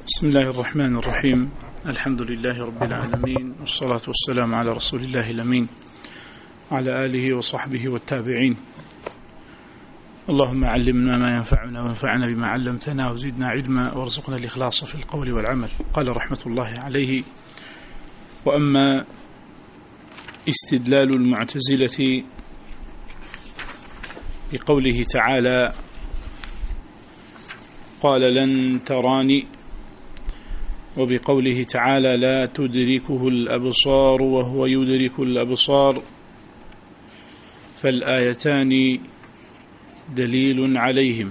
بسم الله الرحمن الرحيم. الحمد لله رب العالمين، والصلاة والسلام على رسول الله الأمين على آله وصحبه والتابعين. اللهم علمنا ما ينفعنا وانفعنا بما علمتنا وزدنا علما وارزقنا الإخلاص في القول والعمل. قال رحمة الله عليه: وأما استدلال المعتزلة بقوله تعالى قال لن تراني، وبقوله تعالى لا تدركه الأبصار وهو يدرك الأبصار، فالآيتان دليل عليهم.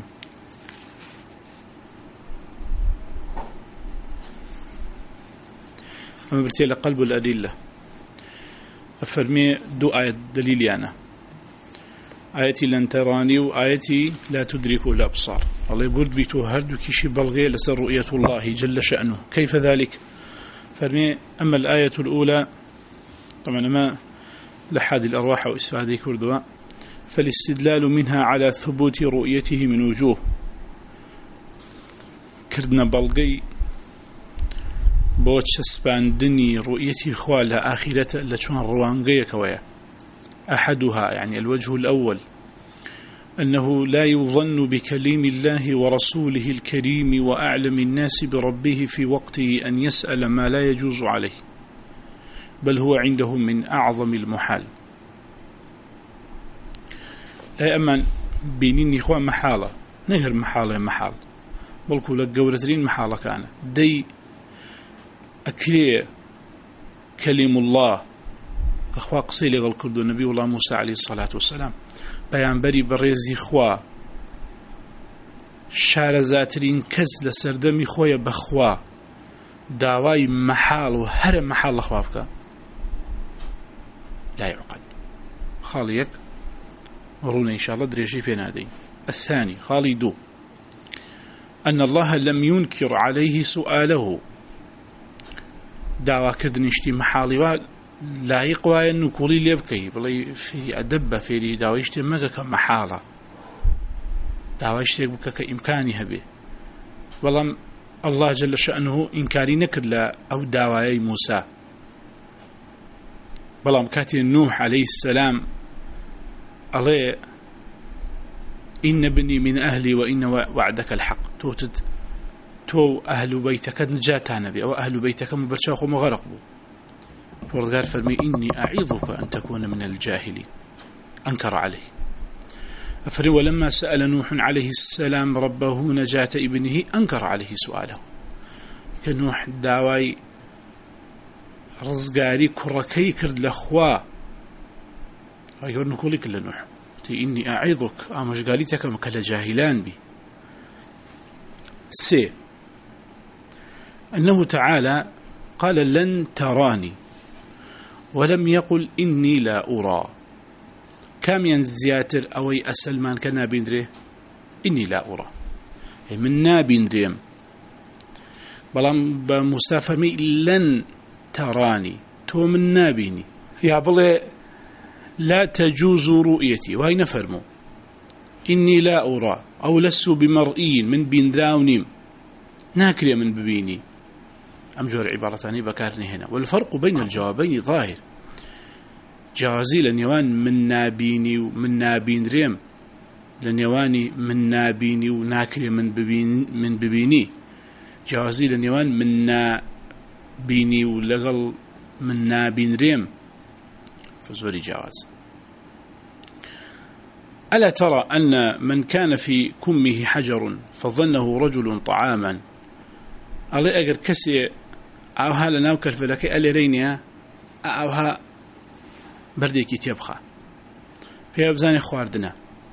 أما برتيل قلب الأدلة أفرمي دو آية دليل يعني آيتي لن تراني وآيتي لا تدركه الأبصار. الله يقول بيتو هردو كيشي بلغي لسر رؤية الله جل شأنه. كيف ذلك؟ فرمي أما الآية الأولى طبعا ما لحاد الأرواح وإسفادي كردوا، فالاستدلال منها على ثبوت رؤيته من وجوه. كردنا بلغي بوتش سباندني رؤيتي خوال آخرة لشون روانغي كويا. أحدها يعني الوجه الأول أنه لا يظن بكليم الله ورسوله الكريم وأعلم الناس بربه في وقته أن يسأل ما لا يجوز عليه، بل هو عنده من أعظم المحال. لا أمان بينين إخوان محالة نهر محال بل كل قولتين محالة كان دي أكلي كلم الله أخوة قصيلة غالكردو النبي الله موسى عليه الصلاة والسلام بيانبري بريزي خوا شارزاترين كز لسردمي خويا بخوا داواي محال وهرم محال أخوابك لا يعقل. خاليك ورونا إن شاء الله دريشي في نادي. الثاني خالدو أن الله لم ينكر عليه سؤاله. دعوة كردن اشتي محالي لا يقوى أنه كولي ليبكي بلي في أدب في دعوة اشتي مكا كمحالة، دعوة اشتي بك كإمكانها به، ولم الله جل شأنه إنكاري نكر لا أو دعوة موسى. بلام كاتي نوح عليه السلام عليه إن بني من أهلي وإن وعدك الحق، تو أهل بيتك نجاتا نبي أو أهل بيتك مبرشاق ومغرقبوا. قال فرمي إني أعيذك أن تكون من الجاهلين. أنكر عليه. أفري ولما سأل نوح عليه السلام ربه نجاة ابنه أنكر عليه سؤاله. كنوح داواي رزقاري كركي كرد لأخواه أيضا نقول لك لنوح إني أعيذك أمش قاليتك مكلا جاهلان بي. سي أنه تعالى قال لن تراني ولم يقل إني لا أرى. كم ينزياتر أوي أسلمان كنابين دريه إني لا أرى من نابين دريم بلام بمسافمي لن تراني تو من نابيني يا بلي لا تجوز رؤيتي وهي نفرمو إني لا أرى أو لسوا بمرئين من بين دراونيم ناكري من ببيني أمجور عبارتاني بكارني هنا. والفرق بين الجوابين ظاهر. جوازي لنيوان من نابيني ومن نابين ريم لنيواني من نابيني وناكري من ببيني. جوازي لنيوان من نابيني ولقل من نابين ريم فزوري جواز. ألا ترى أن من كان في كمه حجر فظنه رجل طعاما الله أجر كسي أوها لناوكل فلك ألي رينيا أوها برديكي تيبخى في أبزاني خواردنا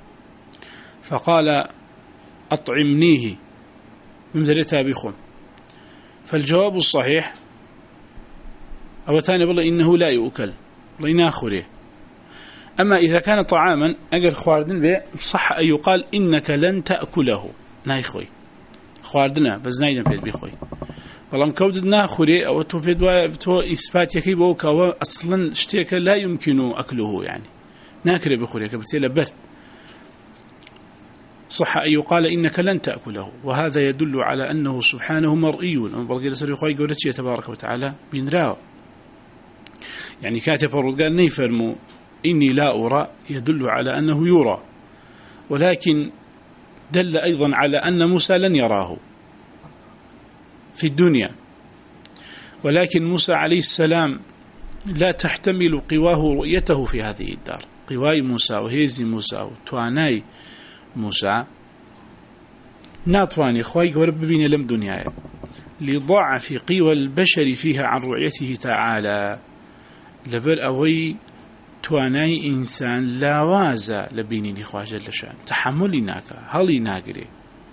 فقال أطعمنيه ممدريتها بيخون. فالجواب الصحيح أو تاني بالله إنه لا يؤكل الله يناخره. أما إذا كان طعاما أجر خواردن به صح أن يقال إنك لن تأكله نايخوي خواردنا بس نايدن بيد بيخوي بلام كودنا خوري أو تو إثبات يكيبه كوا أصلا اشتيك لا يمكن أكله يعني ناكره بخوري كبتيله برد صح أن يقال إنك لن تأكله، وهذا يدل على أنه سبحانه مرئي. بلغي لسر يخوي قولتي تبارك وتعالى بينراو، يعني كاتب قال نيفرمو إني لا أرى يدل على أنه يرى، ولكن دل أيضا على أن موسى لن يراه في الدنيا، ولكن موسى عليه السلام لا تحتمل قواه رؤيته في هذه الدار. قواي موسى وهيزي موسى وتواناي موسى ناتواني خواي ورب بين لم دنيا لضعف قوى البشر فيها عن رؤيته تعالى، لبر أوي تواناي إنسان لا وازا لبيني خوا جل شأن تحملي ناكا هلي ناقري.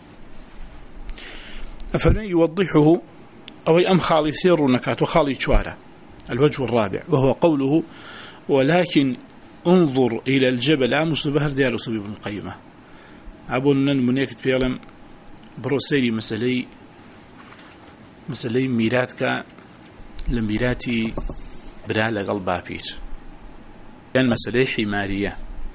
أفرمي يوضحه أوي أم خالي سير نكات وخالي شوارع. الوجه الرابع وهو قوله ولكن انظر إلى الجبل. عامس بهر ديال أسلوب ابن القيمة أبونا المنيكت بيعلم بروسيري مسألي ميراتك لميراتي برا لقل بابير، كان مسألة حمارية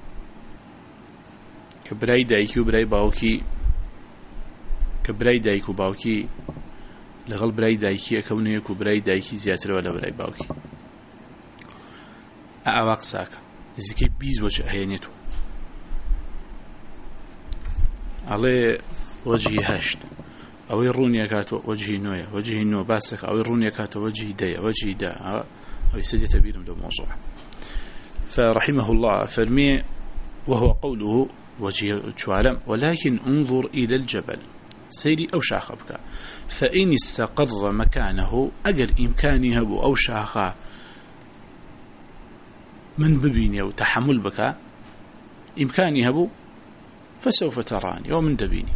كبراي دايكي وبراي باوكي، كبراي دايكو باوكي لغل براي دايكي أكونيك وبراي دايكي زياتر ولا براي باوكي أعواق ساكا إذا كي بيز وجه هينيتو عليه وجهي هشت أو يروني كاتو وجهي نوية وجهي نو باسك أو يروني كاتو وجهي دايا وجهي دا أو يسجد تبير من الموضوع. فرحمه الله فرمي وهو قوله وجهي شوالم ولكن انظر إلى الجبل سيري أو شاخبك فإن استقر مكانه أجر إمكانه أو شاخا من ببيني أو تحمل بك إمكاني هبو فسوف تراني ومن دبيني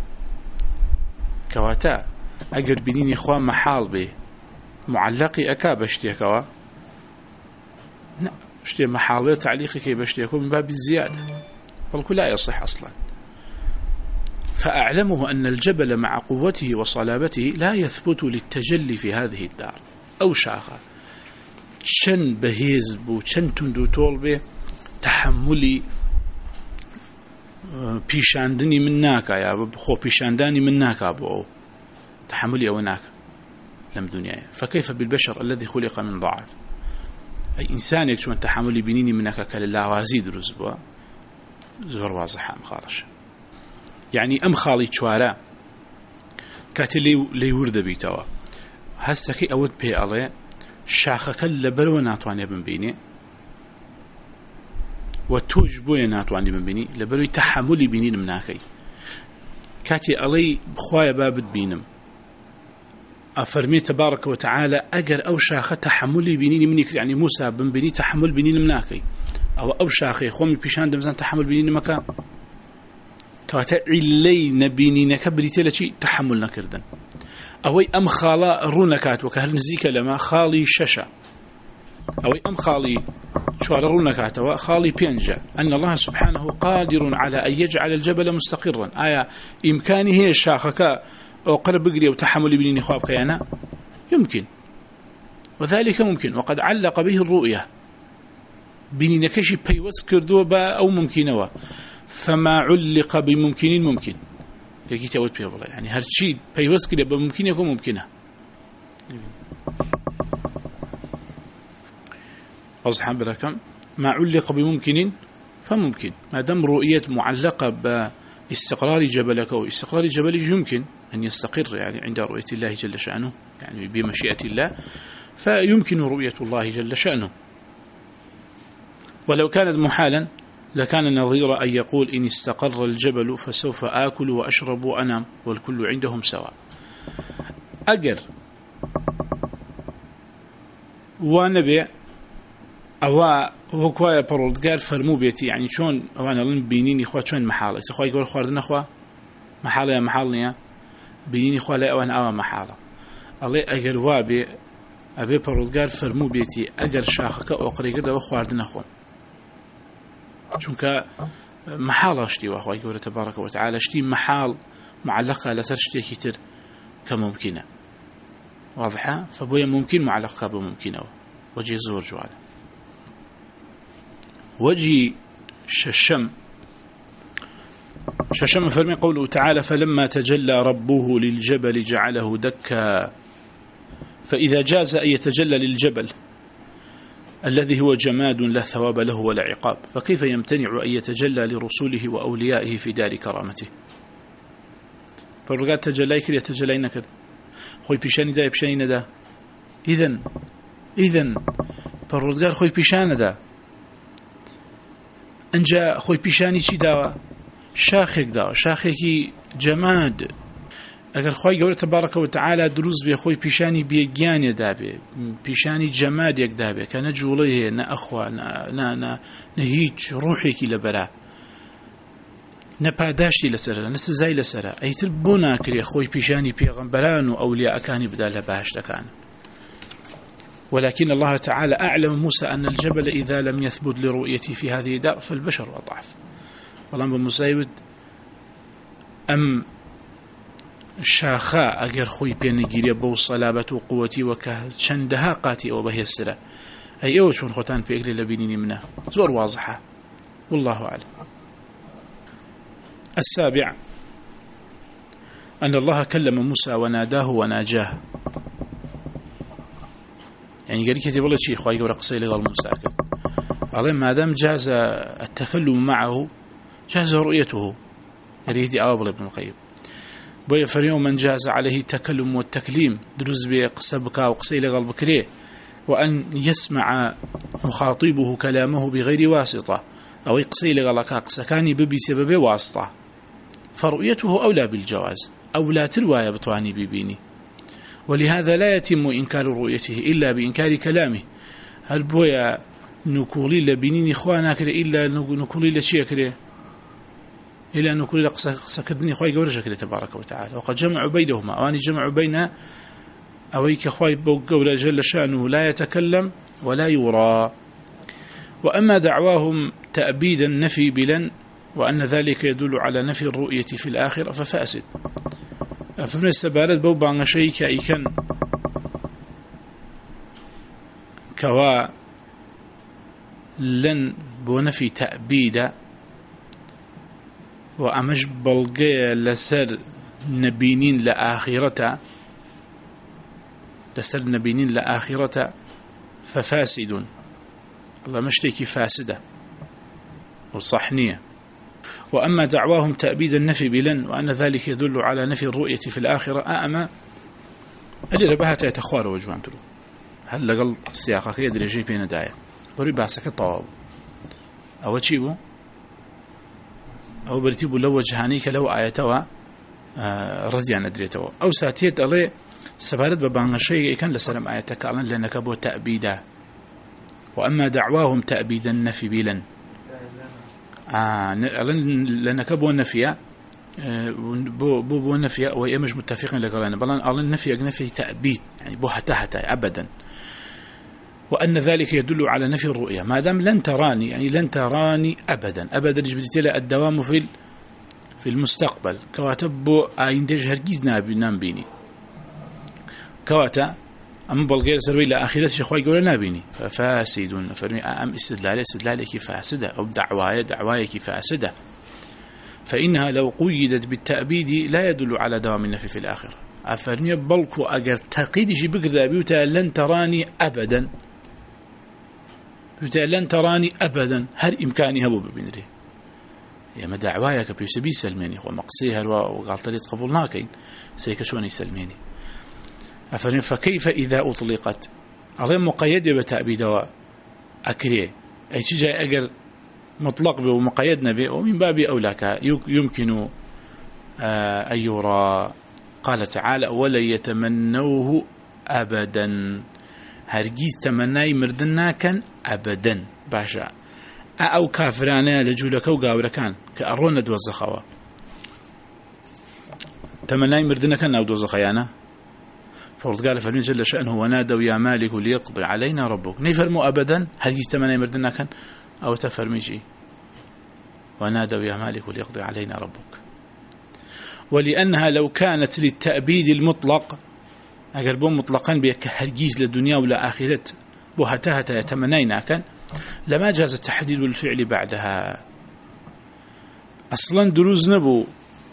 كواتا أجر بنيني إخوان محال به معلقي أكاب اشتيكوا اشتي محاولة تعليقي كي بشتيكوا من باب الزيادة بل لا يصح أصلا. فأعلمه أن الجبل مع قوته وصلابته لا يثبت للتجلي في هذه الدار أو شاخة شن بهيز بو شن تندو طول به تحملي بيشاندني مناك يا بخو بيشانداني مناك أبو تحملي أوناك لم دنيا. فكيف بالبشر الذي خلق من ضعف؟ أي إنسان يكشون تحملي بنيني مناك كالله وازيد رزبوا زور واضحة مخارش. يعني أم خالي شوارع كاتلي ليورد بيتوا هستكي أود بي عليه شاخك لبرو ناتواني بنبيني وتوج بوي ناتواني بنبيني لبرو تحملي بنين مناكي كاتي علي بخوايا بابد بينم أفرمي تبارك وتعالى أجر أو شاخ تحملي بنين منك، يعني موسى بنبيني تحمل بنين مناكي أو شاخي خومي بيشان دمزان تحمل بنين مكان كواتا علي نبيني نكبريتي لشي تحملنا كردن أوي أم خالا رونكات وكهل نزيك لما خالي ششا أوي أم خالي شوال رونكات وخالي بينجا أن الله سبحانه قادر على أن يجعل الجبل مستقرا. آية إمكانه هي الشاخك أو قرب بقري وتحمل بنين خوابك يعني يمكن، وذلك ممكن وقد علق به الرؤية بنين كشي بيوتس كردوبا أو ممكنوا فما علق بممكن ممكن يجي تقول فيه والله يعني هالشيء بيوس كده بممكن يكون ممكنه. أصحاب بركم ما علق بممكن فممكن ما دام رؤية معلقة باستقرار جبلك أو استقرار جبلك يمكن أن يستقر يعني عند رؤية الله جل شأنه يعني بمشيئة الله فيمكن رؤية الله جل شأنه. ولو كانت محالا لكان نظير أن يقول إن استقر الجبل فسوف آكل وأشرب وأنام والكل عندهم سواء. أجر ونبي أو وكوايا برودقال فرمو بيتي يعني شون وانا لن بينيني إخوة شون محالة إخوة يقول خواردنا إخوة محالة يا محالني بينيني إخوة لا وانا أوا محالة الله أجر وابي أبي برودقال فرمو بيتي أجر شاخك أو قريقة وخواردنا إخوة چونك محال اشتي واخوي يقول تبارك وتعالى اشتي محال معلقه لسر شتي كتير كممكنه واضحه فبويا ممكن معلقه بممكنه وجه زور جوال وجه ششم شاشم فرمي قوله تعالى فلما تجلى ربه للجبل جعله دكا فإذا جاز أن يتجلى للجبل الذي هو جماد لا ثواب له ولا عقاب فكيف يمتنع أن يتجلى لرسوله وأوليائه في دار كرامته فرقات تجلى كده يتجلى كده خوي بيشاني دا بيشاني ندا إذن فرقات خوي بيشان دا انجا خوي بيشاني چی دا شاخك دا شاخكي جماد اگر خوي گەورە تبارك وتعالى دروز بي خوي پیشانی بێگیانێ دابێ پیشانی جەمادێک دابێ کە نە جوڵەی هەیە نە ئەخوا نە هیچ ڕوحێکی لەبەرا نە پاداشتی لەسەرە نە سزای لەسەرە ئەیتر بۆ ناکرێ خۆی پیشانی پێغەمبەران و ئەولیاءەکانی بدا لە بەهەشتەکان ولكن الله تعالى أعلم موسى أن الجبل إذا لم يثبت لرؤيته في هذه الدار فالبشر أضعف والله بمسايود أم شاخا اگر خوی پێنەگیرێ بەو سەلابەت و قووەتی وەکە چەندەها قاتی ئەوە بەهێزترە ئەی ئێوە چۆن خۆتان پێگرێ لە بینینی منە زۆر واضحە والله أعلم. السابع أن الله كلم موسى وناداه وناجاه يعني قال كتب الله شيء خواهي قول قصي لغا موسى قال ما دام جاز التكلم معه جاز رؤيته يريد أوابل ابن القيم بوي فريوم من جاز عليه التكلم والتكليم دروز بقصبك وقصي لغا بكريه وأن يسمع مخاطبه كلامه بغير واسطة أو يقصي لغا قصكاني بسبب واسطة فرؤيته أولى بالجواز أو لا ترواية بطواني ببيني ولهذا لا يتم إنكار رؤيته إلا بإنكار كلامه هل بويا نقولي لبنين إخوانا كري إلا نقولي لشيء كري إلا نقولي لقصكدني إخوائي قورجة كري تبارك وتعالى وقد جمعوا بينهما وأني جمعوا بين أويك إخوائي قورة جل شأنه لا يتكلم ولا يرى. وأما دعواهم تأبيد النفي بلن وأن ذلك يدل على نفي الرؤية في الآخرة ففاسد فمن السبالات بو بانشي كأيكن كوا لن بو نفي تأبيد وأمش بلغي لسر نبينين لآخرة ففاسد الله مشتكي فاسدة وصحنية. وأما دعواهم تأبيد النفي بلن وأن ذلك يدل على نفي الرؤية في الآخرة أما أدري ربها يتخوار وجوان تلو هل لقل السياقة يدري جي بين داية وري باسك الطواب أو تشيبو أو برتيبو لو وجهانيك لو آيتوا رضي عن أدريتوا أو ساتيت عليه سبارت ببان الشيء كان لسلم آياتك أعلن لأنك بو تأبيدا. وأما دعواهم تأبيد النفي بلن لأنك بو النفي بو النفي وهي مش متفقين لقلنا بلان أعلن نفي تأبيد يعني بو حتى أبدا. وأن ذلك يدل على نفي الرؤية ما دام لن تراني يعني لن تراني أبدا جبدت له الدوام في المستقبل كواتب آيندج هرجيز نام بيني كواتا أما بلغير سروي إلى آخرة شخوي يقول نابيني ففاسدون فرمي أم استدلالك فاسدة أو دعوايك فاسدة فإنها لو قيدت بالتأبيد لا يدل على دوام النفي في الآخرة أفرمي بلكو أجر تقيد شي بقدر بيوتا لن تراني أبدا بيوتا لن تراني أبدا هل إمكاني هبو ببندري يا ما دعوايك بيسبي سلميني ومقصيها وقال طريق قبولناكين سيكشوني سلميني أفرمي فكيف إذا أطلقت على مقيدة بتأبيد وأكريه أي شيء أجر مطلق به ومقيدنا به ومن باب أولاك يمكن أن يرى. قال تعالى ولا يتمنوه أبدا هرجيز تمناي مردنا كان أبدا باشا أو كافرانا لجولك وقاوركان كأرونا دوزخوا تمناي مردنا كان أو دوزخيانا فرض قال فمن جل شأنه ونادوا يا مالك ليقضي علينا ربك نيفرموا أبدا هرجيز تمناي مردنا كان أو تفرميجي ونادوا يا مالك ليقضي علينا ربك. ولأنها لو كانت للتأبيد المطلق أقربون مطلقا بك هرجيز للدنيا ولا آخرة بوهتها يتمنينا كان لما جاز التحديد الفعل بعدها أصلا دروز نبو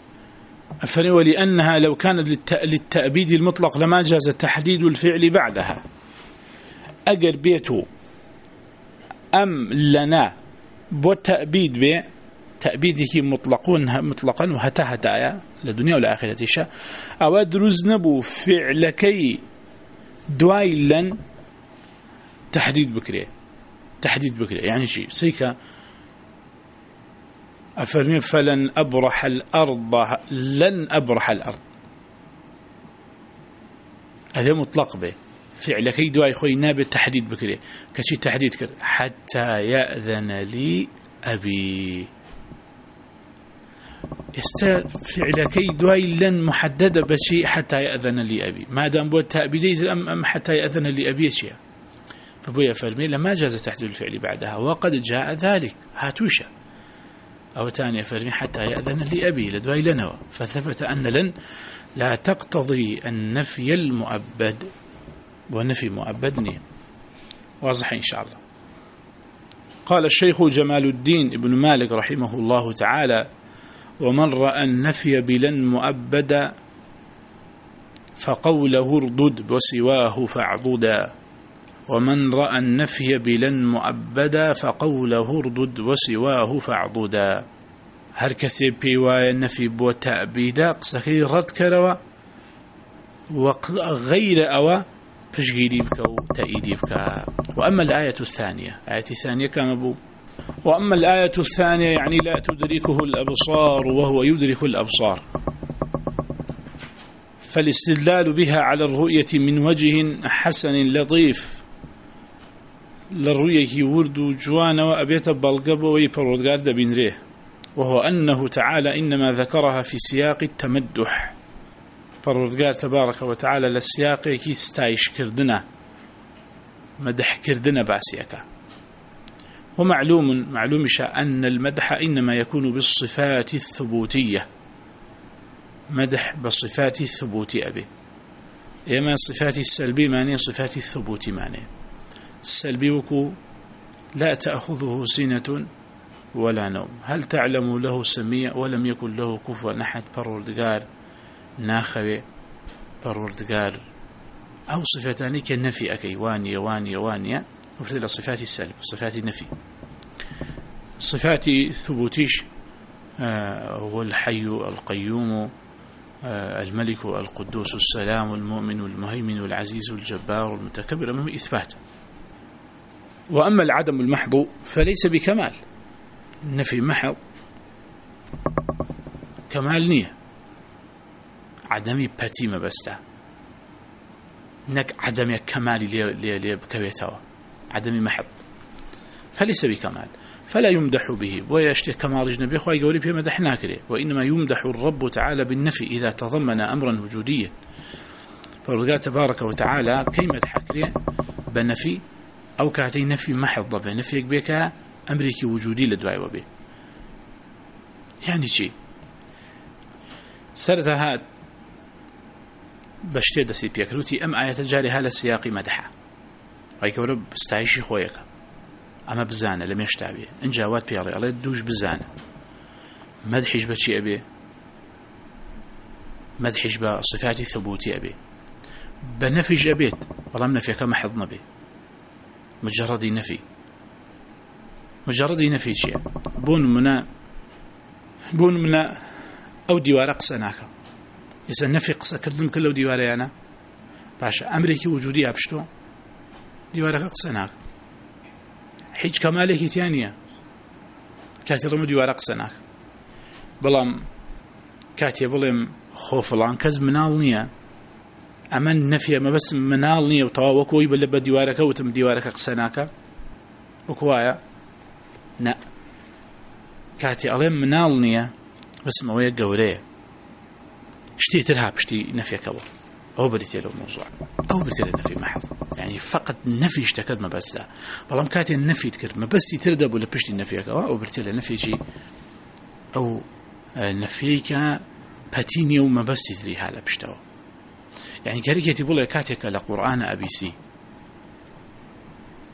ولأنها لو كانت للتأبيد المطلق لما جاز تحديد الفعل بعدها. أجر بيته أم لنا بتأبيد به تأبيده مطلقا وهتا للدنيا والآخرة شاء أو دروز نبو فعلكي دواي لن تحديد بكري يعني شيء سيكا أفرمي فلن أبرح الأرض لن أبرح الأرض هذا مطلق به فعلكي دواي خوي نابي التحديد بكري كشي تحديد كر حتى يأذن لي أبي فعلكي دواي لن محددة بشيء حتى يأذن لي أبي ما دام بود تأبيديت أم حتى يأذن لي أبي شيء فبويا فرمي لما جاز تحديد الفعل بعدها وقد جاء ذلك هاتوشا أو تانية فرمي حتى يأذن لي أبي لدواي لنوا فثبت أن لن لا تقتضي النفي المؤبد والنفي مؤبدني واضح إن شاء الله. قال الشيخ جمال الدين ابن مالك رحمه الله تعالى ومن رأى النفي بلن مؤبدا فقوله اردد وسواه فاعضدا ومن رأى النفي بلن مؤبدا فقوله اردد وسواه فاعضدا هر كسي بيوايا النفي بو تأبيدا قسكي رد كروا وغير أوا بشغيري بك وتأييدي بك. وأما الآية الثانية كما بو وأما الآية الثانية يعني لا تدركه الأبصار وهو يدرك الأبصار فالاستدلال بها على الرؤية من وجه حسن لطيف للرؤية ورد جوان وأبيت بلقب ويبرودقار دبينريه وهو أنه تعالى إنما ذكرها في سياق التمدح پروردگار تبارك وتعالى لسياقه كي ستايش كردنا مدح كردنا باسيكا. ومعلوم أن المدح إنما يكون بالصفات الثبوتية مدح بالصفات الثبوتية به إما الصفات السلبي معنى صفات الثبوت معنى السلبي وكو لا تأخذه سنة ولا نوم هل تعلم له سميع ولم يكن له كفوا أحد پروردگار ناخوي پروردگار أو صفتان كالنفي أكي وانية وبتلك صفات السلب صفات النفي. صفات الثبوتيش هو الحي القيوم الملك القدوس السلام المؤمن المهيمن العزيز الجبار المتكبر من إثبات. وأما العدم المحض فليس بكمال النفي محض كمال نية عدمي باتيمة بستا نك عدمي كمالي لي بكويتوا عدمي محض فليس بكمال فلا يمدح به ويشتي كمال جنبي خواهي قولي بيه مدحناك ليه وإنما يمدح الرب تعالى بالنفي إذا تضمن أمرا وجوديا فالرجاء تبارك وتعالى كي مدحك ليه بنفي أو كاتي نفي محض ضبه نفيك بك أمريكي وجودي لدواي وبه يعني شيء سرتها هاد بشتي دسي بيكروتي أم آية الجاري هذا السياق مدحة ويك رب استعيشي خويك أما بزانة لم يشتابه إن جاوات بيالي الله دوش بزانة مدحش بشي أبي مدحش بصفاتي ثبوتي أبي بنفيج أبيت والله منفيك محض نبي مجرد نفي شيء بون منا أو ديوار قصناك إذا نفي قصة كردم كله ديوار أنا باشا أمريكي وجودي أبشتو ديوار قصناك حيج كماله ثانية كاتي رمو ديوار قصناك بلام كاتي بلام خوف الان كز منالنية أما النفي ما بس منالنية وطواوكو يبلا بديوارك وتم ديوارك قصناك وكوايا نا كاتي ألم منالنية بس ما ويا قوريه شتي ترهاب شتي نفيك أو بريتي له الموضوع أو بريتي له النفي محض يعني فقط نفي اشتكت ما بس لا بلام كاتي النفي تكرت ما بس يتردب ولا بشتي نفيك أو بريتي له نفي شيء أو نفيك باتيني وما بس تدري هذا بشتوا يعني كاريكتي بقول كاتيك لقرآن أبي سي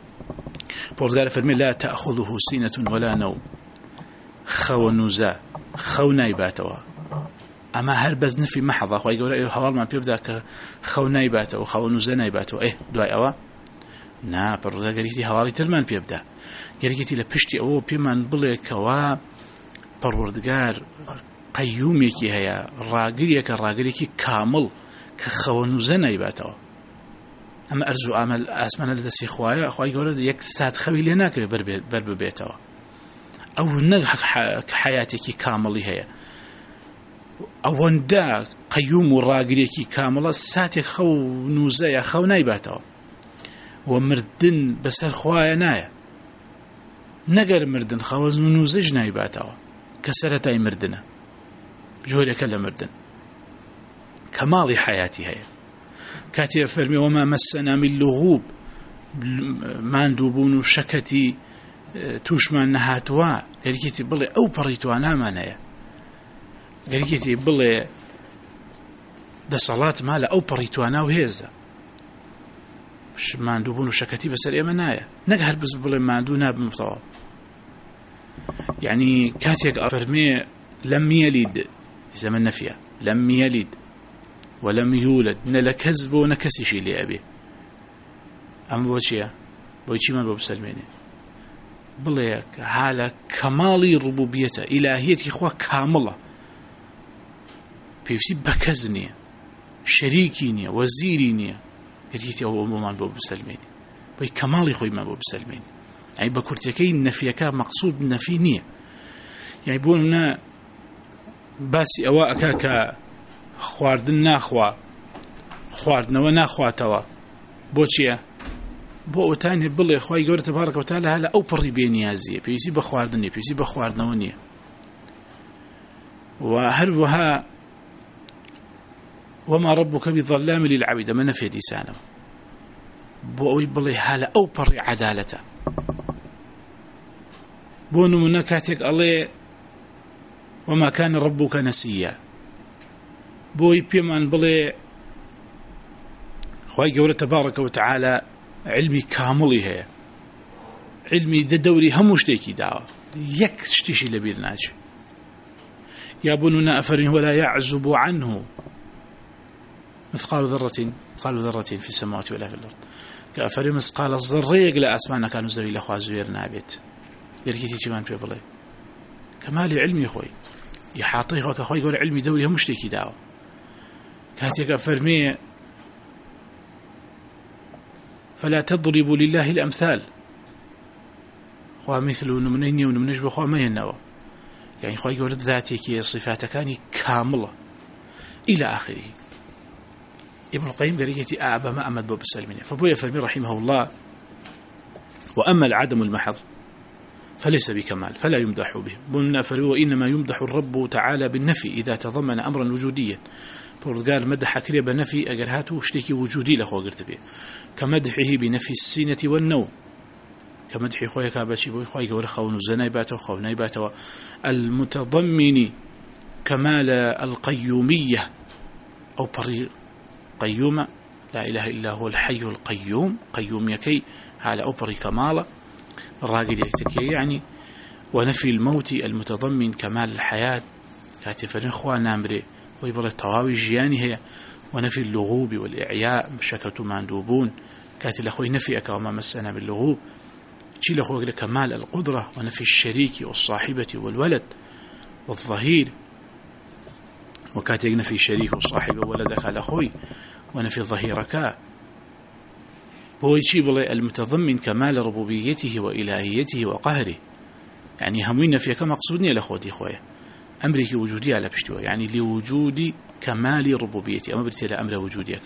بورد قال فرمي لا تأخذه سينة ولا نوم خو نزا خەو نایباتەوە ئەمە هەر بەس نفی مەحەڵە خوای گەورە هەواڵمان پێ بدات کە خەو نایباتەوە خەو نوزە نایباتەوە دوای ئەوە نا پەروەردگار گەرێکی هەواڵی ترمان پێ بدە گەرێکی لە پشتی ئەوە پێمان بڵێ کەوا پەروەردگار قەیومێکی هەیە ڕاگرێکی کامڵ کە خەو نوزە نایباتەوە ئەمە ئەرز و ئامەل ئاسمانە لە دەستی خوایە خوای گەورە یەک سات خەوی لێ ناکەوێت بەر ببێتەوە ئەو نەک حیاتێکی کامڵی هەیە ئەوەندە قەیوم و ڕاگرێکی کامڵە ساتێک خەو نوزەیە خەو نایباتەوە و مردن بەسەر خوایە نایە نەگەر مردن خەوەزن و نوزەش نایباتەوە کە سەرەتای مردنە جۆرێکە لە مردن کەماڵی حیاتی هەیە کاتێ فەرمی وەما مەسەنا من لوغوب ماندووبوون و شەکەتی تووشمان نەهاتووە گەرێکی بڵێ ئەو پەڕی توانامان هەیە گەرێکی بڵێ دەسەڵات ما لە ئەو پەڕی توانا و هێزە ماندووبوون و شەکەتی بەسەر ئێمە نایە نەک هەر بز بڵێ ماندوو نابمتەوە یعنی کاتێک ئەفەرمێ لەم یەلید زەمە نەفیە لەم یەلید ولم يولد نە لە کەس بۆ نە کەسیشی لێ ئەبێ ئەمە بۆ چییە بۆی چیمان بۆ بسەلمێنێ بڵێ حالە کەماڵی ڕوبوبیەتە ئیلاهیەتی خوا کامڵە پێویستی بە کەس نییە شەریکی نییە وەزیری نییە گەرێتی ئەوە بۆمان بۆ بسەلمێنێ بۆی کەماڵی خۆیمان بۆ بسەلمێنێ یعنی بە کورتەکەی نەفیەکە مەقسوود نەفی نییە یعنی بۆ منە باسی ئەوە ئەکا کە خواردن ناخوا خواردنەوە ناخواتەوە بۆ چییە بۆ ئەوتانێ بڵێ خوای گەورە تەبارەکە و تەعالە هەلە ئەو پڕی بێنیازیە پێویستی بە خواردن نیە پێویستی بە خواردنەوە نییە و هەروەها وما ربك بظلام للعبيد من نفي دیسانەوە بۆ ئەوەی بڵێ هەلە ئەو پڕی عەدالەتە بۆ نمونە کاتێک ئەڵێ وما كان ربك نسيا بۆی پێمان بڵێ خوای گەورە تەبارەکە و تەعالە علمی کامڵی هەیە علمی دەوری هەموو شتێکی داوە یەک شتیشی لەبیر ناچێت یا بۆ نمونە ئەفەرمێ ولا يعزب عنه مثقال ذرة في السماوات ولا في الأرض كأفرمي مثقال الذرة لا أسمعنا كانوا زوي لأخوة زوير نابت يركيتي كمان في ظلي كمال علمي خوي يحاطيه خوك أخوي يقول علمي دوري هم مشتكي دعوة كاتيك أفرمي فلا تضربوا لله الأمثال خوا مثل ونمنيني ونمنجب خوا ما ينوى يعني خوي يقول ذاتك صفاتك كاني كاملة إلى آخره. ابن القيم قريتي أعبى ما أمد باب السلمين فبويا فرمي رحمه الله وأما العدم المحض فليس بكمال فلا يمدح به بنا فروا إنما يمدح الرب تعالى بالنفي إذا تضمن أمرا وجوديا قال مدح كريب نفي أجرهاته اشتكي وجودي لخو قرت به كمدحه بنفي السينة والنوم كمدح خويا كابشي بوي خويا قول خون زنايباته وخونايباته المتضمن كمال القيومية أو بري قيومة لا إله إلا هو الحي القيوم قيوم يكي على أوبري كمالة الراقل يكتكي يعني ونفي الموت المتضمن كمال الحياة كاتفرين خوان نامري ويبري الطواوي جياني هي ونفي اللغوب والإعياء شكرة ماندوبون كاتي لأخوي نفيك وما مسنا باللغوب شي لأخوي كمال القدرة ونفي الشريك والصاحبة والولد والظهير وكاتي نفي الشريك والصاحبة وولدك على أخوي ونفي ظهيرك بويشي بلي المتضمن كمال ربوبيته وإلهيته وقهره يعني همين فيك مقصودني لأخوتي خويا أمرك وجودي على بشتوى يعني لوجود كمال ربوبيتي أما برتي لأمر وجوديك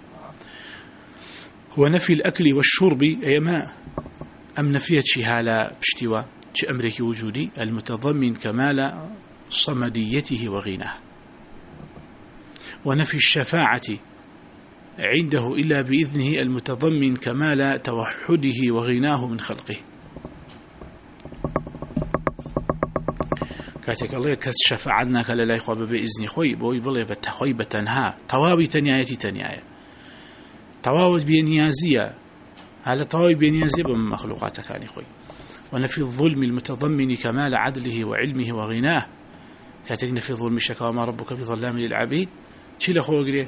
ونفي الأكل والشرب أي ما أم نفيت شي على بشتوى شي أمرك وجودي المتضمن كمال صمديته وغناه ونفي الشفاعة عنده إلا بإذنه المتضمن كمال توحده وغناه من خلقه كاتك الله كس شفاعتنا كلا لا يخوى بإذن خوي بوي بلي بتخوي بتنها تواوي تنيايتي تنياية تواوي بينيازية على تواوي بينيازية بمخلوقاتك يعني خوي ونفي الظلم المتضمن كمال عدله وعلمه وغناه كاتك نفي ظلم الشك وما ربك بظلام للعبيد چی لە خۆگرێ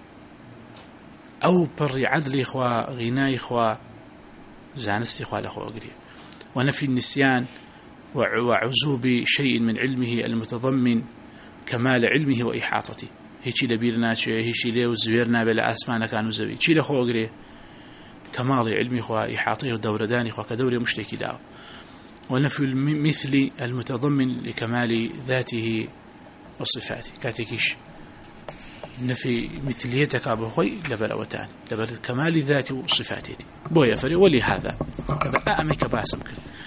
ئەو پەڕی عەدلی خوا غینای خوا زانستی خوا لە خۆگرێ ونفي النسيان وعزوب شيء من علمه المتضمن كمال علمه وإحاطته هيچی لبیر ناچێ هیچی لێ و زوێر نابێ لە ئاسمانەکان و زەوی چی لە خۆگرێ كمال علمه وإحاطته ودوردانه وكدور مشتكي داو ونفي المثل المتضمن لكمال ذاته وصفاته كاتكيش نفي مثليتك أبو خوي لبلوتان لبل كمال ذاته وصفاته بويا فري ولهذا أعمك باسم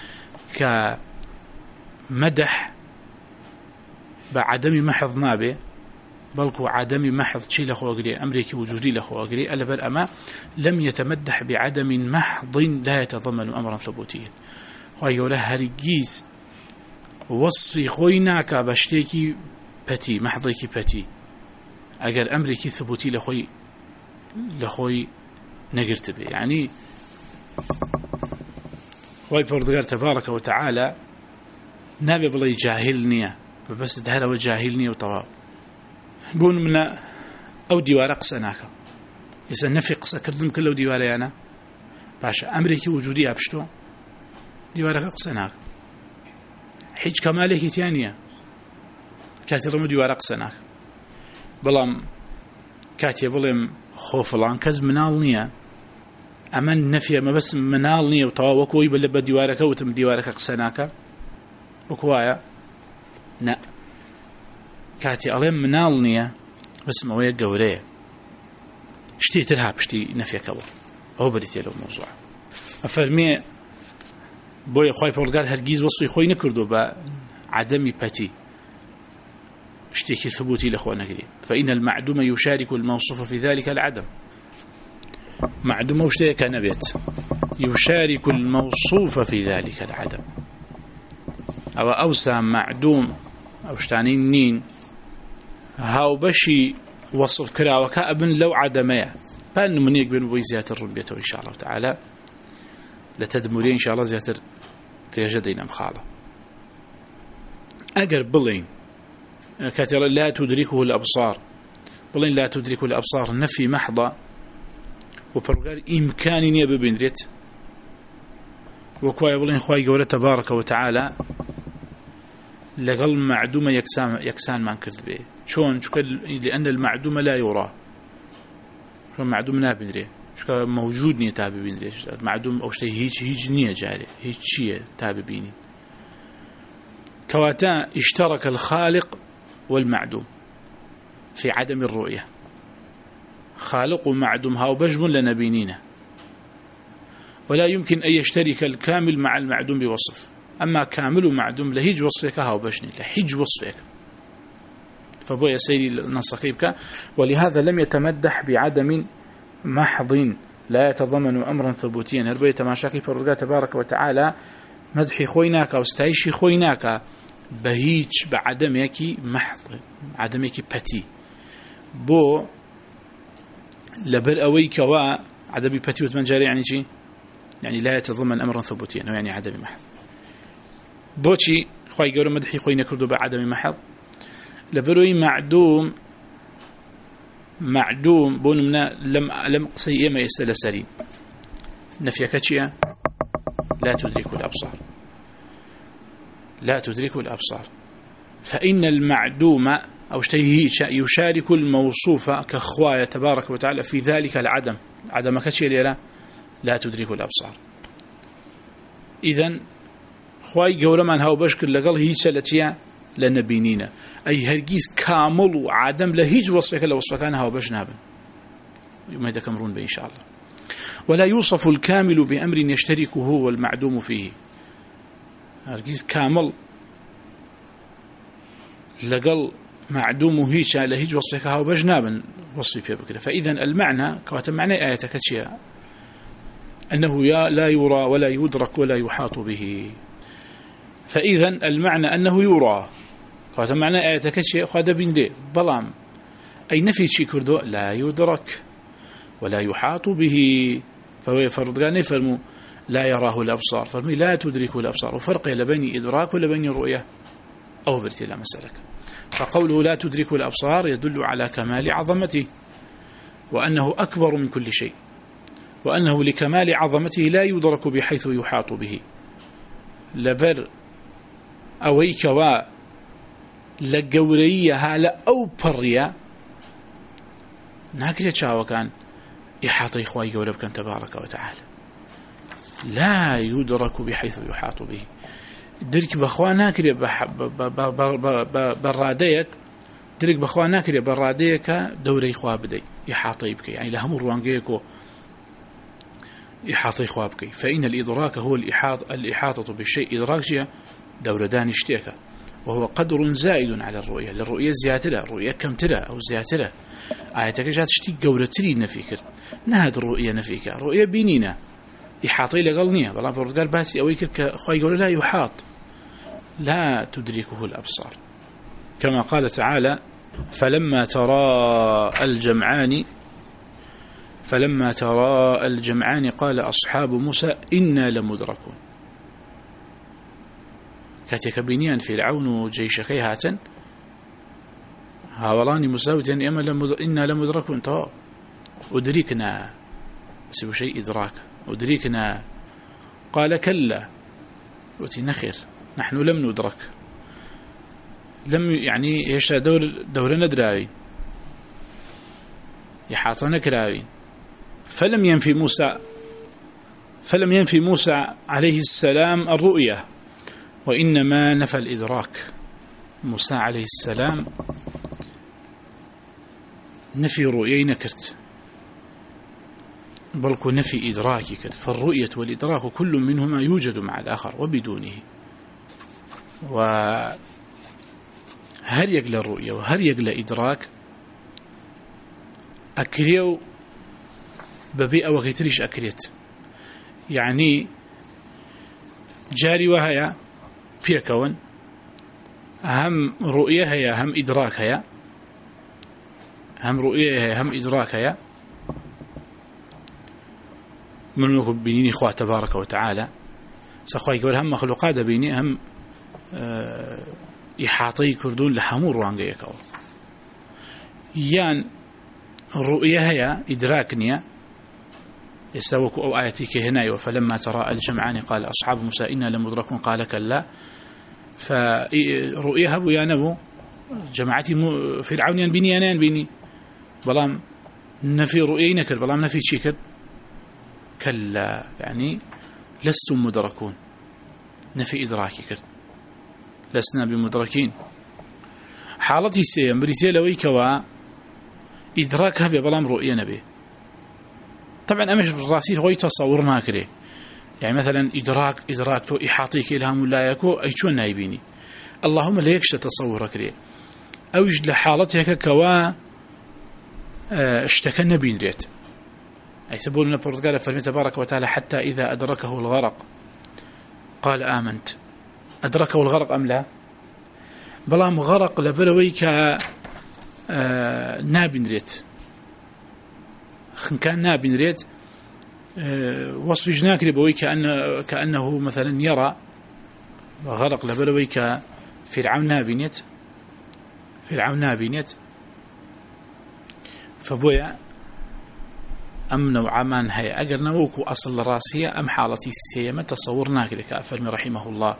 كمدح بعدم محض نابه بلكو عدم محض شي لخوغري أمريكي وجودي لخوغري ألا بل أما لم يتمدح بعدم محض لا يتضمن أمرا ثبوتيا ويقول هرقيز وصفي خويناك بشتيكي بتي محضيكي بتي أجر أمريكي ثبوتي لخوي نقرت به يعني خوي بردقار تبارك وتعالى نابي بلي جاهلني بس دهلا وجاهلني وطواب بون من أو ديوار قسناك إذا نفي قصة كردم كله ديواري أنا باشا أمريكي وجودي أبشتو ديوارك قسناك حيج كمالك تانية كاتي رمو ديوار قسناك بلام كاتي بلام خوفلان كز منال نية أما النفي ما بس منال نية وطواب وكوي بل بديوارك وتم ديوارك قسناك وكوايا نا كاتي ألم منال نية بس ما ويا جوريه شتي ترهاب شتي نفيك أو بريتي له موضوع أفرمي بوي خوي بورغار هرجيز وصفي خوي نكردو بعدم بتي اشتكي ثبوتي لأخوانا قريب فإن المعدوم يشارك الموصوف في ذلك العدم معدوم وشتيك نبيت يشارك الموصوف في ذلك العدم أو أوسع معدوم أو شتانين نين هاو بشي وصف كرا وكأبن لو عدمية فأن من يقبل بوي زيادة الربية إن شاء الله تعالى لتدمرين إن شاء الله زيادة في جدينا مخالة أقر بلين كاتل لا تدركه الأبصار بلين لا تدركه الأبصار نفي محضة وبرقال إمكانية ببندرت وكواي بلين خواي قولة تبارك وتعالى لقل معدومة يكسان ما نكذب به شون لأن المعدومة لا يرى شون معدوم نابندري شو موجود نية تابي بيندري معدوم أو شيء هيج نية جاري هيج شيء تابي بيني كواتا اشترك الخالق والمعدوم في عدم الرؤية خالق ومعدوم هاو بجم لنبينينا ولا يمكن أن يشترك الكامل مع المعدوم بوصف أما كامل ومعدوم لهيج وصفك هاو بجني لهيج وصفك فبو يا سيدي نصقيبك ولهذا لم يتمدح بعدم محض لا يتضمن أمرا ثبوتيا هربو يتماشاكي فرقا تبارك وتعالى مدحي خويناك واستعيشي خويناك بهيج بعدم يكي محض عدم يكي بتي بو لبر أويك وعدم بتي وتمنجاري يعني شي يعني لا يتضمن أمرا ثبوتيا يعني عدم محض بوشي خوي قولوا مدحي خوينا كردو بعدم محض لبروي معدوم بونمنا لم قصي ما يستل سليم نفيك شيئا لا تدرك الأبصار لا تدرك الأبصار فإن المعدوم أو شيء يشارك الموصوف كخوايا تبارك وتعالى في ذلك العدم عدم كشيء لا تدرك الأبصار إذن خواي قولا من هاو بشكل لقل هي سلتيا لنبينينا أي هرقيز كامل وعدم لهيج وصفك لوصفك أنا هاو بش نابن يوم يتكمرون به إن شاء الله ولا يوصف الكامل بأمر يشتركه هو المعدوم فيه هرقيز كامل لقل معدومه هيش لهيج وصفك هاو بش نابن وصفي بكرة فإذا المعنى كواتم معنى آياتك أشياء أنه لا يرى ولا يدرك ولا يحاط به فإذا المعنى أنه يرى هذا معنى آياتك شيء هذا بندي بلام أي نفي شيء كردو لا يدرك ولا يحاط به فهو يفرض قال نفرمو لا يراه الأبصار فرمي لا تدرك الأبصار وفرق بين إدراك ولا بين الرؤية أو برتلا مسألك فقوله لا تدرك الأبصار يدل على كمال عظمته، وأنه أكبر من كل شيء، وأنه لكمال عظمته لا يدرك بحيث يحاط به. لبر أويكوا لقوريها لأو بريا ناكريا شاوة كان إحاطي إخوائي قولب كان تبارك وتعالى، لا يدرك بحيث يحاط به. درك بخوا ناكريا براديك، درك بخوا ناكريا براديك دوري إخوة بدي إحاطي بك، يعني لهم الروانجيكو إحاطي إخوة بك. فإن الإدراك هو الإحاطة بالشيء، إدراك جيا دور داني اشتيك، وهو قدر زائد على الرؤية. للرؤية زياترة، الرؤية كم ترى أو زياترة. آياتك جات اشتي قورتري نفيكر، نهد الرؤية نفيك، الرؤية بينينا إحاطي لقلنية. بلا قال باسي أويكر كخواي قول لا يحاط، لا تدركه الأبصار. كما قال تعالى فلما ترى الجمعان قال أصحاب موسى إنا لمدركون. كاتيك بينيان فرعون وجيشكي هاتن هاولاني مساوتين إنا لمدركون. أدركنا سوى شيء إدراك، أدركنا. قال كلا وتنخر نحن لم ندرك، لم يعني إيش دورنا دراوي يحاطنا كراوي. فلم ينفي موسى عليه السلام الرؤية، وإنما نفى الإدراك. موسى عليه السلام نفي رؤية نكرت، بل نفي إدراكي كرت. فالرؤية والإدراك كل منهما يوجد مع الآخر وبدونه. وهل يقل الرؤية وهل يقل إدراك أكريو ببيئة وكيتريش أكريت، يعني جاري وهي بيكون هم رؤية هي هم إدراك هي، هم رؤية هي هم إدراك هي. من بيني إخوة تبارك وتعالى سأخوة يقول هم مخلوقات بيني هم إحاطي كردون لحمور وانجيك يان الرؤية هي إدراكنيا يستوك أو آياتك هنا. فلما ترى الجمعان قال أصحاب موسى إنا لمدركون قال كلا. فرؤية هبو يا نبو جماعتي فرعون ينبيني أنا ينبيني بلام نفي رؤية نكر بلام نفي شكر كلا، يعني لستم مدركون، نفي إدراكي كرت لسنا بمدركين. حالتي سيم بريتي لوي كوا إدراك هبي بلام رؤية نبي. طبعا أمش بالراسي غوي تصورنا كده، يعني مثلا إدراك تو إحاطيك إلهام لا يكو أي شو نايبيني، اللهم لا يكش تصورك كده أوجد لحالتك كوا اشتكى النبي ريت. أي سبولنا البرتقال فرمي تبارك وتعالى حتى إذا أدركه الغرق قال آمنت. أدركه الغرق أم لا؟ بلام غرق لبرويك نابن ريت، كان نابن ريت وصف جناك لبوي كأنه مثلا يرى غرق لبرويك فرعون نابنيت فبويا أم نوعا ما هي أجر نوك أصل راسية أم حالتي السيمة تصورناك لك أفرمي رحمه الله.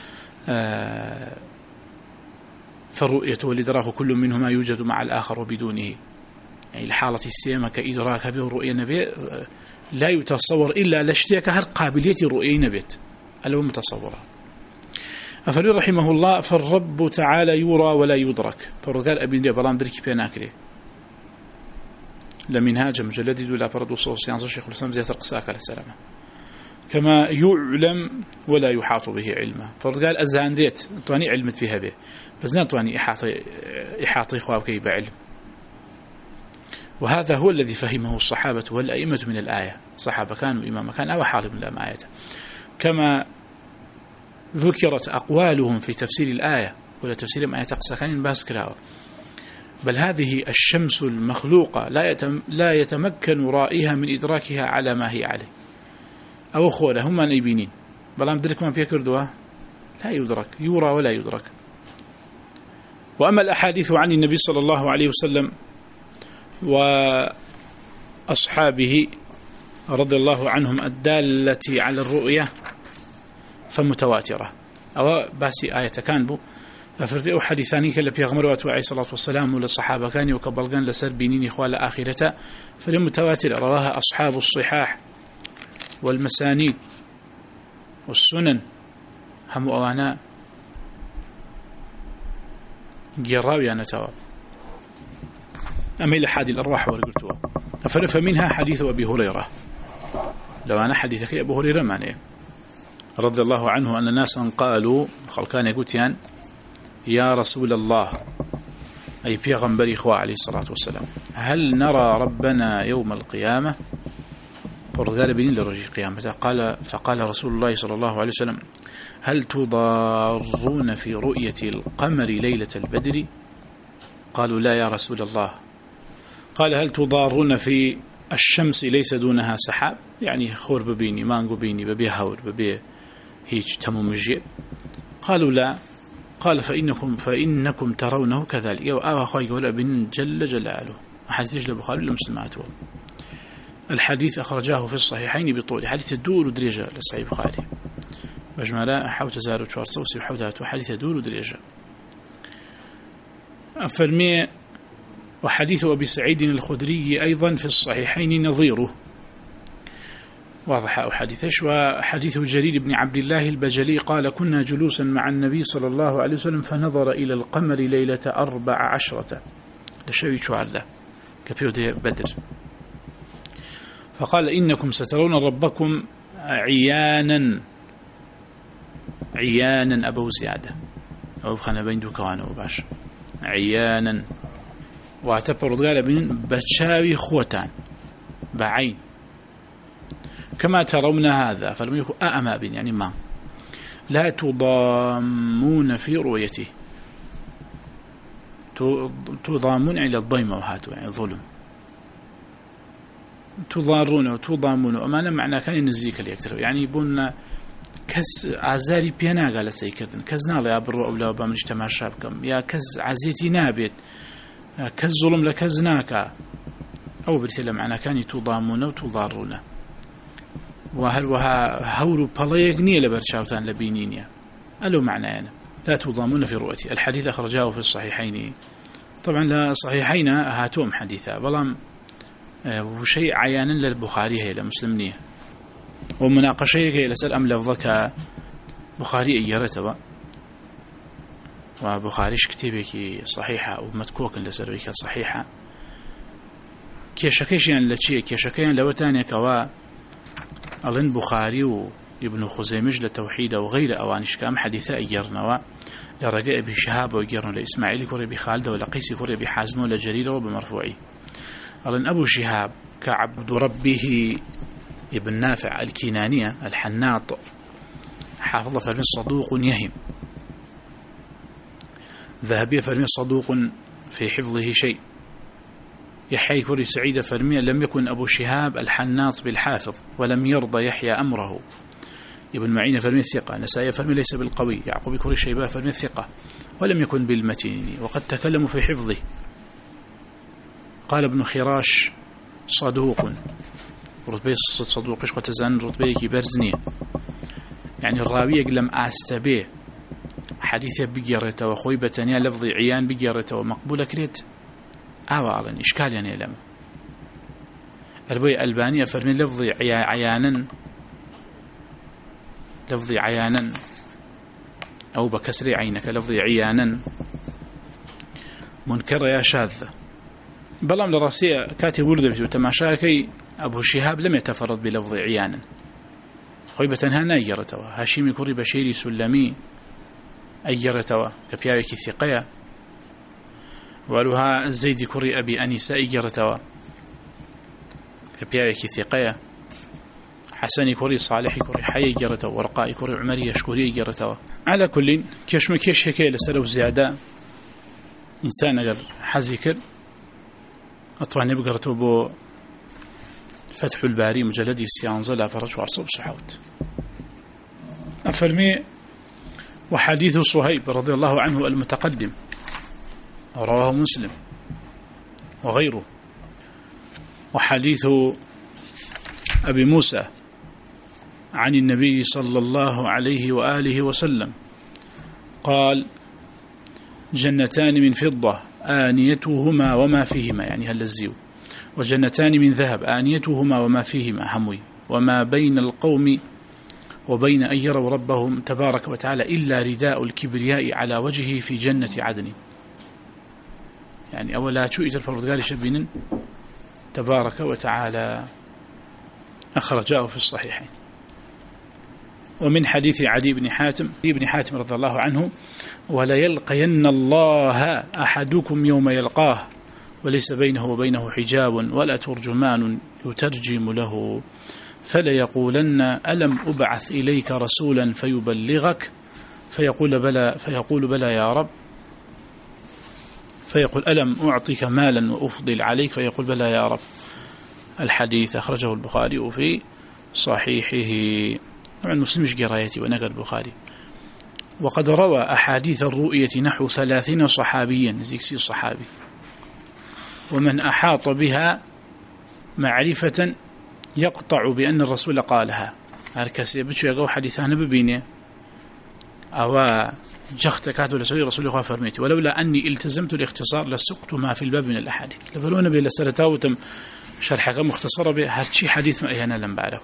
فالرؤية والإدراك كل منهما يوجد مع الآخر وبدونه، يعني الحالة السيمة كإدراك به رؤية نبي لا يتصور إلا لاشتيك هر قابلية رؤية نبيت ألو متصورة. أفرمي رحمه الله فالرب تعالى يرى ولا يدرك. فقال أبين دي بلام دركي بيناكري لمنهاج مجلد ولا برد وصوص يعني الشيخ الإسلام زيادة القساك عليه السلام. كما يعلم ولا يحاط به علما. فقال أزان ريت طواني علمت فيها به بس لا طواني إحاطي خوابكي بعلم. وهذا هو الذي فهمه الصحابة والأئمة من الآية، صحابة كانوا إمام كان أو حال من الآية، كما ذكرت أقوالهم في تفسير الآية ولا تفسير ما يتقصى كان باسكراوة. بل هذه الشمس المخلوقة لا يتمكن رائها من إدراكها على ما هي عليه أو خوله هم نيبينين بل أمدرك ما بيكردوا لا يدرك، يرى ولا يدرك. وأما الأحاديث عن النبي صلى الله عليه وسلم وأصحابه رضي الله عنهم الدالة على الرؤية فمتواترة. أو باسي آية كان بو ففي حديثاني كلا بيغمروا عليه الصلاة والسلام وللصحابة كان وكبلغان لسر بينين إخوال آخرته فالمتواترة رواها أصحاب الصحاح والمسانيد والسنن هم أوانا جراوي أنا تواب. أما إلى حادي الأرواح ورقلتها فمنها حديث أبي هريرة. لو أنا حديثك أبو هريرة معناه رضي الله عنه أن ناسا قالوا خلقان يقولون يا رسول الله أي بيغمبر إخوة عليه الصلاة والسلام هل نرى ربنا يوم القيامة؟ ورقال بنين لرجي قيامته فقال رسول الله صلى الله عليه وسلم هل تضارون في رؤية القمر ليلة البدر؟ قالوا لا يا رسول الله. قال هل تضارون في الشمس ليس دونها سحاب؟ يعني خور ببيني مانقو بيني ببي هور ببي هيج تموم الجيب. قالوا لا. قال فإنكم ترونه كذلك. أو أخوي يقول ابن جل جلاله أحاديث البخاري لمسلماته. الحديث أخرجاه في الصحيحين بطول حديث الدور ودريجة لصحيح البخاري بجمالا حوت زارو شوارصوسي وحوتات وحديث دور ودريجة. أفرمي وحديث أبي سعيد الخدري أيضا في الصحيحين نظيره واضح أو حديثش. وحديث جرير بن عبد الله البجلي قال كنا جلوسا مع النبي صلى الله عليه وسلم فنظر إلى القمر ليلة 14 لشوي شعر له كبيود بدر فقال إنكم سترون ربكم عيانا أبو زيادة أو بخنا بين دوكانه وباش عيانا واعتبروا قال بين بتشاوي خوتان بعين كما ترون هذا فلم يكن أأما بن يعني ما لا تضامون في رؤيته تضامون إلى الضيمة وهاتوا يعني ظلم تضارون وتضامون وما معنى كان ينزيك اللي يكتروا يعني يبون كز عزاري بينا قال سيكردن كز نالي أبرو أولا وبامن اجتماع شابكم يا كز عزيتي نابت كز ظلم لكز ناكا أو بريتلا معنى كان تضامون وتضارون وهل وها هورو بلايق نية لبرشاوتان لبينينيا ألو معنى أنا لا تضامون في رؤيتي. الحديث أخرجاه في الصحيحين طبعا لا صحيحين هاتوم حديثا بلام وشيء عيانا للبخاري هي لمسلمنيه ومناقشة هي لسأل أم لفظك بخاري إيارته وبخاريش كتابك صحيحة ومتكوك لسرويك صحيحة كيشكيشيان لتشي كيشكيان لوتانيك كوا ألين بخاري وابن خزيمج لتوحيد وغير أوانش كام حديثة إيارنا لرجاء بشهاب وإيارنا لإسماعيل كوري بخالد ولقيس كوري بحازم ولجرير وبمرفوعي ألين أبو شهاب كعبد ربه ابن نافع الكنانية الحناط حافظ فرمي صدوق يهم ذهبية فرمي صدوق في حفظه شيء يحيى كوري سعيد فرمي لم يكن أبو شهاب الحناط بالحافظ ولم يرضى يحيى أمره ابن معين فرمي الثقة نسائي فرمي ليس بالقوي يعقوب كوري شيباه فرمي الثقة ولم يكن بالمتين وقد تكلموا في حفظه. قال ابن خراش صدوق رتبه صدوقش وتزان رتبه كبرزنية يعني الراوية لم أستبيه حديثة بقيرته وخوي بتانيا لفظ عيان بقيرته ومقبولة كريت أعلن إشكال يعني لم البوي ألبانية فرمي لفظ عيانا أو بكسر عينك لفظ عيانا منكر يا شاذة بلام لراسية كاتب ورده وتماشاكي أبو شهاب لم يتفرد بلفظ عيانا خويبة هنا أيرتوا هاشيمي كوري بشيري سلمي أيرتوا كبياوكي ثقية والوها الزيد كوري أبي أنيسة أيرتوا كبياوكي ثقية حسني كوري صالحي كوري حي أيرتوا ورقائي كوري عمري يشكوري أيرتوا على كل كيش هكي لسلو زيادة إنسان أجر حزيكر أطبعا نبقرتوا بو فتح الباري مجلد سيانزلا فرج وارصب صحوت أفرمي وحديث صهيب رضي الله عنه المتقدم رواه مسلم وغيره. وحديث أبي موسى عن النبي صلى الله عليه وآله وسلم قال: جنتان من فضة آنيتهما وما فيهما، يعني هالزيو، وجنتان من ذهب آنيتهما وما فيهما حموي، وما بين القوم وبين أن يروا ربهم تبارك وتعالى إلا رداء الكبرياء على وجهه في جنة عدن. يعني أولا شوئت الفرد شبين تبارك وتعالى أخرجاه في الصحيحين. ومن حديث عدي بن حاتم رضي الله عنه: ولا يلقين الله أحدكم يوم يلقاه وليس بينه وبينه حجاب ولا ترجمان يترجم له فليقولن: ألم أبعث إليك رسولا فيبلغك؟ فيقول بلى يا رب. فيقول: ألم أعطيك مالا وأفضل عليك؟ فيقول: بلى يا رب. الحديث أخرجه البخاري في صحيحه. طبعا مسلم مش قرايتي ونقل البخاري. وقد روى أحاديث الرؤية نحو 30 صحابيا، زيكسي صحابي، ومن أحاط بها معرفة يقطع بأن الرسول قالها. هركسي بتشو يقو حديثان ببيني أو جخت كاتو لسوي رسول الله فرميتي، ولولا أني التزمت الاختصار لسقت ما في الباب من الأحاديث. لفلونا بي لسرتاوتم شرحك مختصرة بهالشي حديث ما إيهانا لم بعده.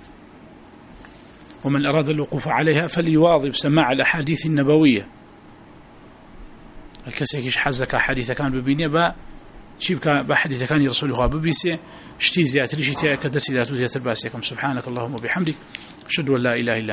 ومن أراد الوقوف عليها فليواظب سماع الأحاديث النبوية. الكسيكيش حزك حديث كان ببيني با شيبك بحديث كان يرسل الله ببيسي شتي زياتري شتي كدسي لا تزيات الباسيكم. سبحانك اللهم وبحمدك أشهد أن لا إله إلا